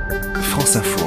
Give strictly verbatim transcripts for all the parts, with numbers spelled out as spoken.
France Info.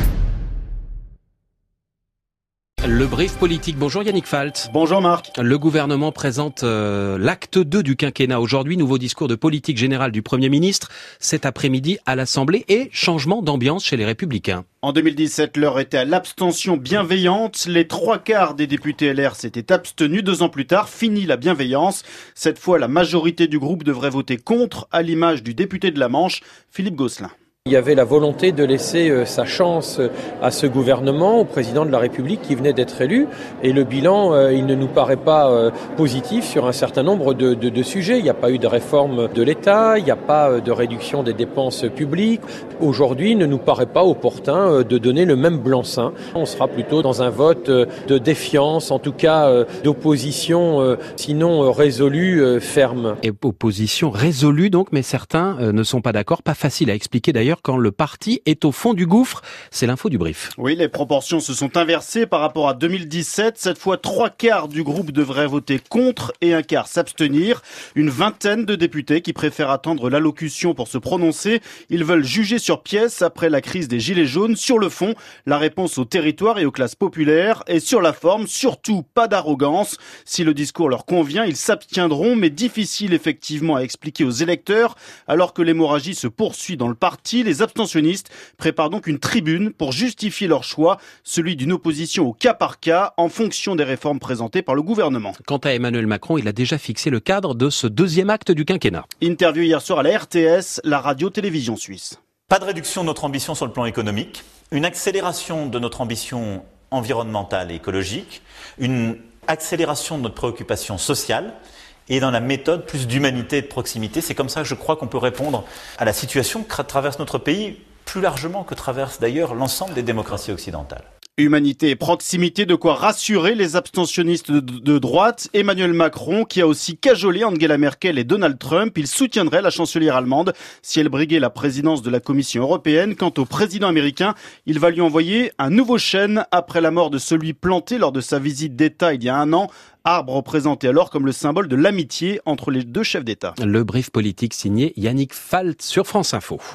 Le brief politique. Bonjour Yannick Falt. Bonjour Marc. Le gouvernement présente euh, l'acte deux du quinquennat aujourd'hui. Nouveau discours de politique générale du Premier ministre cet après-midi à l'Assemblée et changement d'ambiance chez les Républicains. En deux mille dix-sept, l'heure était à l'abstention bienveillante. Les trois quarts des députés L R s'étaient abstenus. Deux ans plus tard, fini la bienveillance. Cette fois, la majorité du groupe devrait voter contre, à l'image du député de la Manche, Philippe Gosselin. Il y avait la volonté de laisser sa chance à ce gouvernement, au président de la République qui venait d'être élu. Et le bilan, il ne nous paraît pas positif sur un certain nombre de, de, de sujets. Il n'y a pas eu de réforme de l'État, il n'y a pas de réduction des dépenses publiques. Aujourd'hui, il ne nous paraît pas opportun de donner le même blanc-seing. On sera plutôt dans un vote de défiance, en tout cas d'opposition, sinon résolue, ferme. Et opposition résolue donc, mais certains ne sont pas d'accord. Pas facile à expliquer d'ailleurs quand le parti est au fond du gouffre. C'est l'info du brief. Oui, les proportions se sont inversées par rapport à deux mille dix-sept. Cette fois, trois quarts du groupe devraient voter contre et un quart s'abstenir. Une vingtaine de députés qui préfèrent attendre l'allocution pour se prononcer. Ils veulent juger sur pièce après la crise des Gilets jaunes. Sur le fond, la réponse aux territoires et aux classes populaires. Et sur la forme, surtout pas d'arrogance. Si le discours leur convient, ils s'abstiendront, mais difficile effectivement à expliquer aux électeurs. Alors que l'hémorragie se poursuit dans le parti, les abstentionnistes préparent donc une tribune pour justifier leur choix, celui d'une opposition au cas par cas en fonction des réformes présentées par le gouvernement. Quant à Emmanuel Macron, il a déjà fixé le cadre de ce deuxième acte du quinquennat. Interview hier soir à la R T S, la radio-télévision suisse. Pas de réduction de notre ambition sur le plan économique, une accélération de notre ambition environnementale et écologique, une accélération de notre préoccupation sociale, et dans la méthode, plus d'humanité et de proximité. C'est comme ça que je crois qu'on peut répondre à la situation que traverse notre pays, plus largement que traverse d'ailleurs l'ensemble des démocraties occidentales. Humanité et proximité, de quoi rassurer les abstentionnistes de, de droite. Emmanuel Macron, qui a aussi cajolé Angela Merkel et Donald Trump, il soutiendrait la chancelière allemande si elle briguait la présidence de la Commission européenne. Quant au président américain, il va lui envoyer un nouveau chêne après la mort de celui planté lors de sa visite d'État il y a un an. Arbre représenté alors comme le symbole de l'amitié entre les deux chefs d'État. Le brief politique signé Yannick Falt sur France Info.